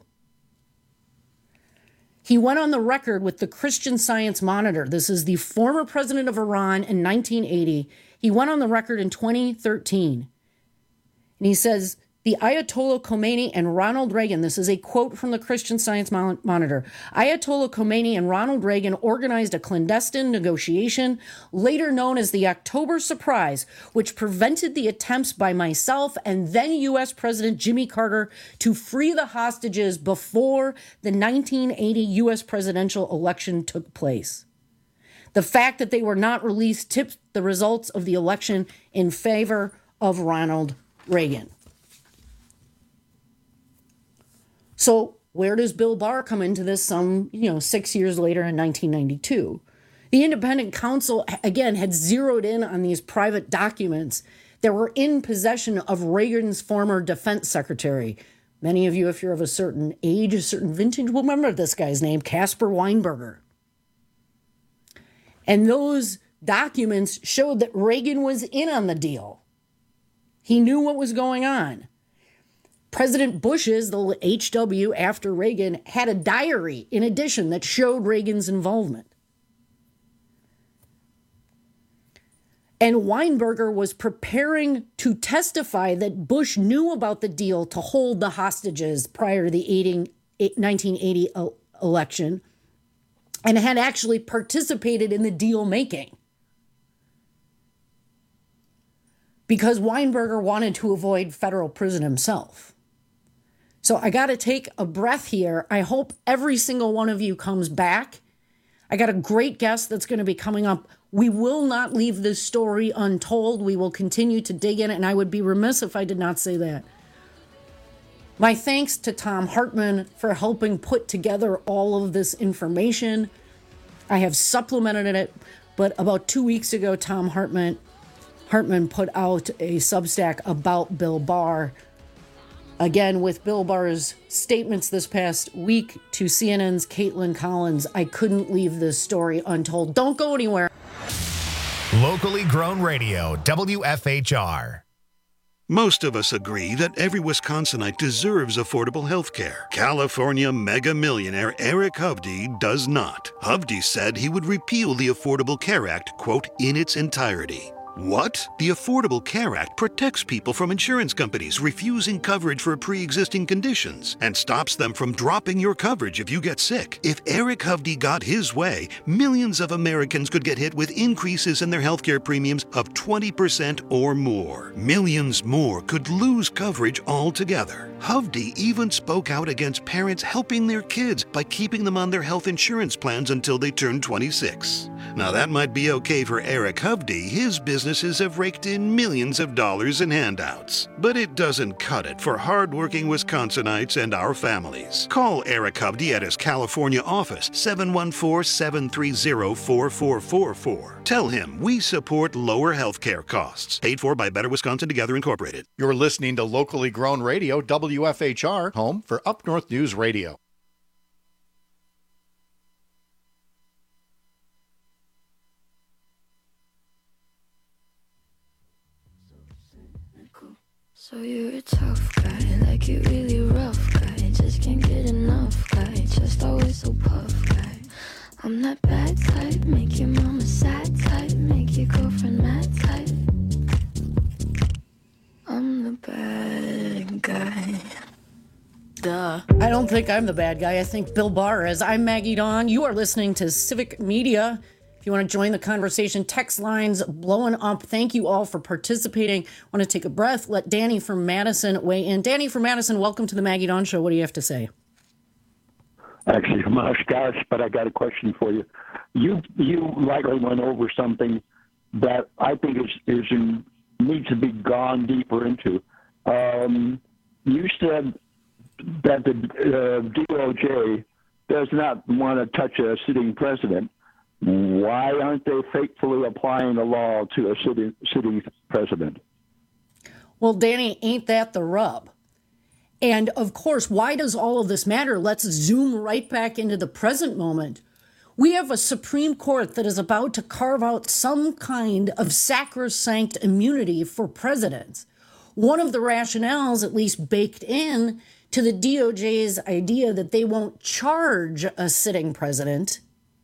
He went on the record with the Christian Science Monitor. This is the former president of Iran in 1980. He went on the record in 2013, and he says, the Ayatollah Khomeini and Ronald Reagan, this is a quote from the Christian Science Monitor, Ayatollah Khomeini and Ronald Reagan organized a clandestine negotiation, later known as the October Surprise, which prevented the attempts by myself and then U.S. President Jimmy Carter to free the hostages before the 1980 U.S. presidential election took place. The fact that they were not released tipped the results of the election in favor of Ronald Reagan. So where does Bill Barr come into this 6 years later in 1992? The independent counsel, again, had zeroed in on these private documents that were in possession of Reagan's former defense secretary. Many of you, if you're of a certain age, a certain vintage, will remember this guy's name, Caspar Weinberger. And those documents showed that Reagan was in on the deal. He knew what was going on. President Bush's, the HW after Reagan, had a diary in addition that showed Reagan's involvement. And Weinberger was preparing to testify that Bush knew about the deal to hold the hostages prior to the 1980 election and had actually participated in the deal making. Because Weinberger wanted to avoid federal prison himself. So I got to take a breath here. I hope every single one of you comes back. I got a great guest that's going to be coming up. We will not leave this story untold. We will continue to dig in, and I would be remiss if I did not say that. My thanks to Thom Hartmann for helping put together all of this information. I have supplemented it, but about 2 weeks ago, Thom Hartmann put out a Substack about Bill Barr. Again, with Bill Barr's statements this past week to CNN's Caitlin Collins, I couldn't leave this story untold. Don't go anywhere. Locally grown radio, WFHR. Most of us agree that every Wisconsinite deserves affordable health care. California mega millionaire Eric Hovde does not. Hovde said he would repeal the Affordable Care Act, quote, in its entirety. What? The Affordable Care Act protects people from insurance companies refusing coverage for pre-existing conditions and stops them from dropping your coverage if you get sick. If Eric Hovde got his way, millions of Americans could get hit with increases in their healthcare premiums of 20% or more. Millions more could lose coverage altogether. Hovde even spoke out against parents helping their kids by keeping them on their health insurance plans until they turn 26. Now that might be okay for Eric Hovde. His businesses have raked in millions of dollars in handouts. But it doesn't cut it for hardworking Wisconsinites and our families. Call Eric Hovde at his California office, 714-730-4444. Tell him we support lower health care costs. Paid for by Better Wisconsin Together Incorporated. You're listening to locally grown radio, WFHR, home for Up North News Radio. So you're a tough guy, like you really rough guy. Just can't get enough guy, just always so puff guy. I'm that bad type, make your mama sad type, make your girlfriend mad type. I'm the bad guy. Duh. I don't think I'm the bad guy. I think Bill Barr is. I'm Maggie Dawn. You are listening to Civic Media. If you want to join the conversation, text lines blowing up. Thank you all for participating. Want to take a breath? Let Danny from Madison weigh in. Danny from Madison, welcome to the Maggie Dawn Show. What do you have to say? Actually, gosh, but I got a question for you. You lightly went over something that I think needs to be gone deeper into. You said that the DOJ does not want to touch a sitting president. Why aren't they faithfully applying the law to a sitting president? Well, Danny, ain't that the rub? And of course, why does all of this matter? Let's zoom right back into the present moment. We have a Supreme Court that is about to carve out some kind of sacrosanct immunity for presidents. One of the rationales, at least baked in to the DOJ's idea that they won't charge a sitting president,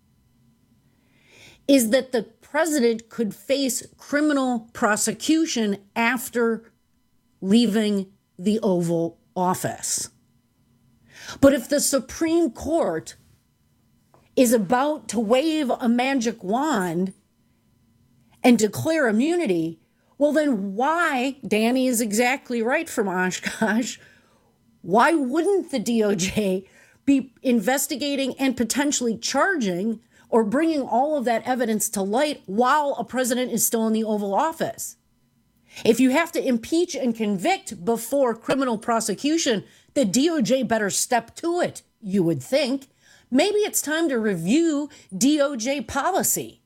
is that the president could face criminal prosecution after leaving the Oval Office. But if the Supreme Court is about to wave a magic wand and declare immunity, well then why, Danny is exactly right from Oshkosh, why wouldn't the DOJ be investigating and potentially charging or bringing all of that evidence to light while a president is still in the Oval Office? If you have to impeach and convict before criminal prosecution, the DOJ better step to it, you would think. Maybe it's time to review DOJ policy.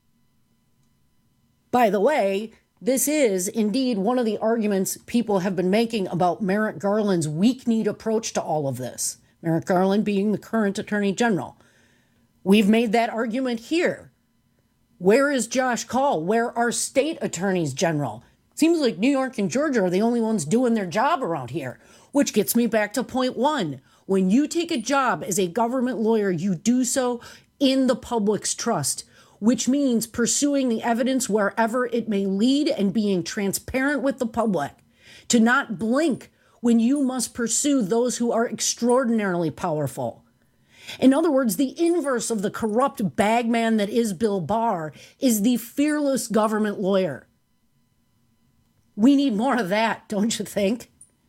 By the way, this is indeed one of the arguments people have been making about Merrick Garland's weak-kneed approach to all of this. Merrick Garland being the current Attorney General. We've made that argument here. Where is Josh Kaul? Where are state attorneys general? Seems like New York and Georgia are the only ones doing their job around here, which gets me back to point one. When you take a job as a government lawyer, you do so in the public's trust, which means pursuing the evidence wherever it may lead and being transparent with the public. To not blink when you must pursue those who are extraordinarily powerful. In other words, the inverse of the corrupt bagman that is Bill Barr is the fearless government lawyer. We need more of that, don't you think?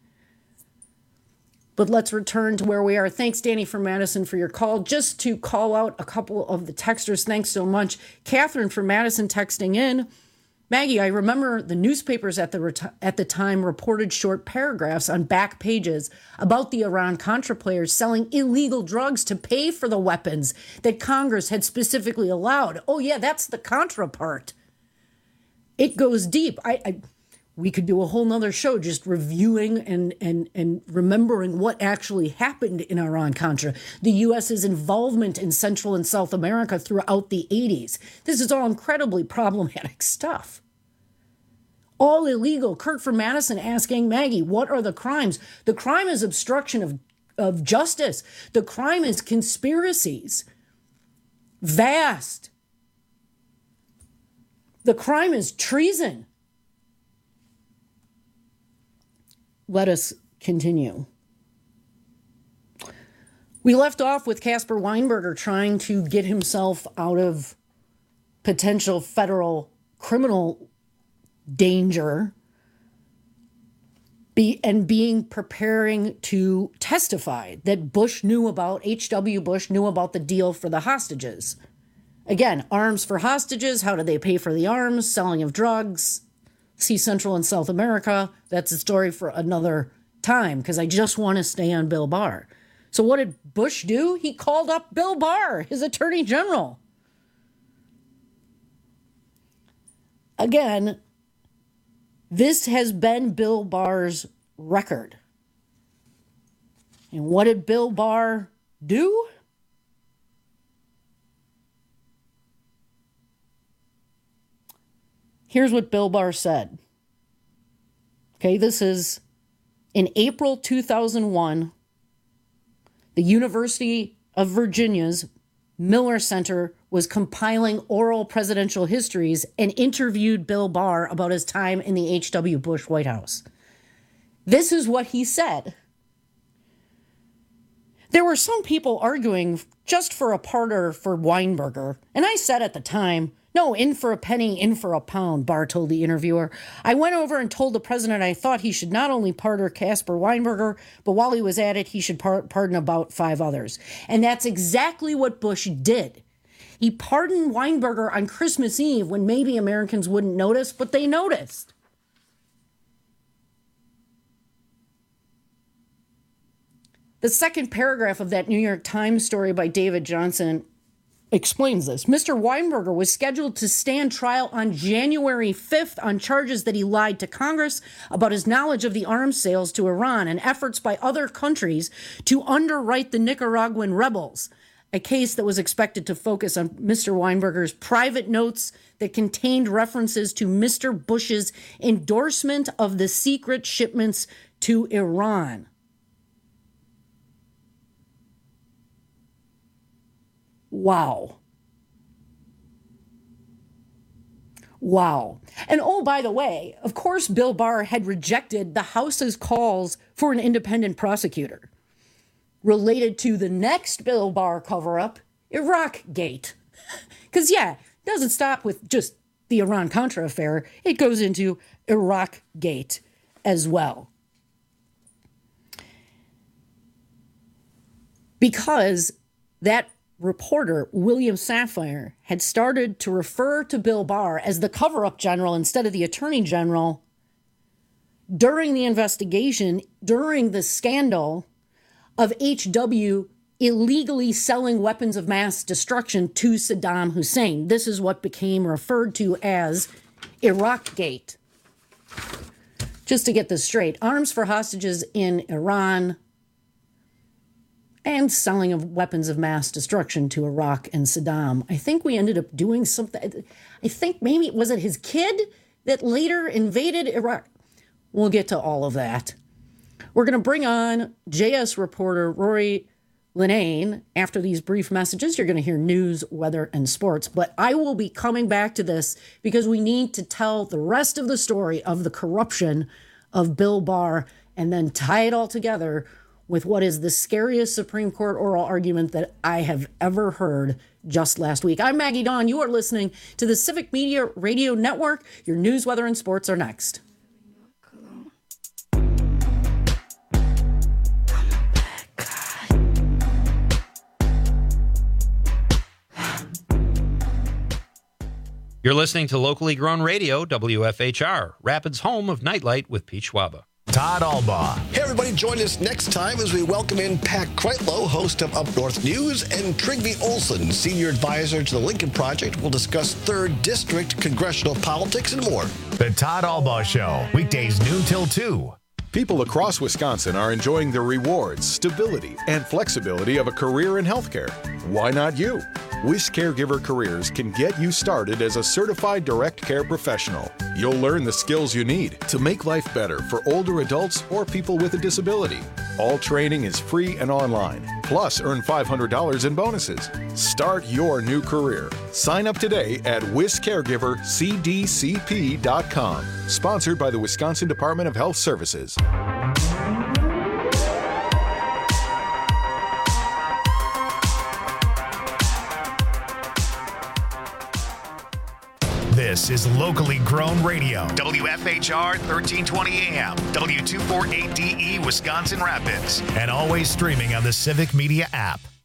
But let's return to where we are. Thanks, Danny from Madison, for your call. Just to call out a couple of the texters, thanks so much. Catherine from Madison texting in. Maggie, I remember the newspapers at the time reported short paragraphs on back pages about the Iran-Contra players selling illegal drugs to pay for the weapons that Congress had specifically allowed. Oh, yeah, that's the Contra part. It goes deep. we could do a whole nother show just reviewing and remembering what actually happened in Iran-Contra, the U.S.'s involvement in Central and South America throughout the 80s. This is all incredibly problematic stuff. All illegal. Kurt from Madison asking Maggie, what are the crimes? The crime is obstruction of justice. The crime is conspiracies. Vast. The crime is treason. Let us continue. We left off with Caspar Weinberger trying to get himself out of potential federal criminal danger preparing to testify that H.W. Bush knew about the deal for the hostages. Again, arms for hostages. How did they pay for the arms? Selling of drugs. See Central and South America. That's a story for another time because I just want to stay on Bill Barr. So what did Bush do? He called up Bill Barr, his attorney general. Again, this has been Bill Barr's record. And what did Bill Barr do? Here's what Bill Barr said. Okay, this is in April 2001. The University of Virginia's Miller Center was compiling oral presidential histories and interviewed Bill Barr about his time in the H.W. Bush White House. This is what he said. There were some people arguing just for a pardon for Weinberger, and I said at the time, no, in for a penny, in for a pound, Barr told the interviewer. I went over and told the president I thought he should not only pardon Caspar Weinberger, but while he was at it, he should pardon about 5 others. And that's exactly what Bush did. He pardoned Weinberger on Christmas Eve when maybe Americans wouldn't notice, but they noticed. The second paragraph of that New York Times story by David Johnson explains this. Mr. Weinberger was scheduled to stand trial on January 5th on charges that he lied to Congress about his knowledge of the arms sales to Iran and efforts by other countries to underwrite the Nicaraguan rebels, a case that was expected to focus on Mr. Weinberger's private notes that contained references to Mr. Bush's endorsement of the secret shipments to Iran. Wow. Wow. And oh, by the way, of course, Bill Barr had rejected the House's calls for an independent prosecutor related to the next Bill Barr cover-up, Iraq-gate. Because, yeah, it doesn't stop with just the Iran-Contra affair. It goes into Iraq-gate as well. Because that reporter, William Safire, had started to refer to Bill Barr as the cover-up general instead of the attorney general during the investigation, during the scandal of H.W. illegally selling weapons of mass destruction to Saddam Hussein. This is what became referred to as Iraq-gate. Just to get this straight, arms for hostages in Iran and selling of weapons of mass destruction to Iraq and Saddam. I think we ended up doing something. I think maybe, was it his kid that later invaded Iraq? We'll get to all of that. We're going to bring on JS reporter Rory Linnane. After these brief messages, you're going to hear news, weather, and sports. But I will be coming back to this because we need to tell the rest of the story of the corruption of Bill Barr and then tie it all together with what is the scariest Supreme Court oral argument that I have ever heard just last week. I'm Maggie Dawn. You are listening to the Civic Media Radio Network. Your news, weather, and sports are next. You're listening to locally grown radio, WFHR, Rapids' home of Nightlight with Pete Schwaba. Todd Albaugh. Hey, everybody, join us next time as we welcome in Pat Kreitlow, host of Up North News, and Trygve Olsen, senior advisor to the Lincoln Project. We'll discuss 3rd District congressional politics and more. The Todd Albaugh Show, weekdays noon till 2. People across Wisconsin are enjoying the rewards, stability, and flexibility of a career in healthcare. Why not you? WIS Caregiver Careers can get you started as a certified direct care professional. You'll learn the skills you need to make life better for older adults or people with a disability. All training is free and online. Plus, earn $500 in bonuses. Start your new career. Sign up today at wiscaregivercdcp.com. Sponsored by the Wisconsin Department of Health Services. This is locally grown radio. WFHR 1320 AM, W248DE Wisconsin Rapids, and always streaming on the Civic Media app.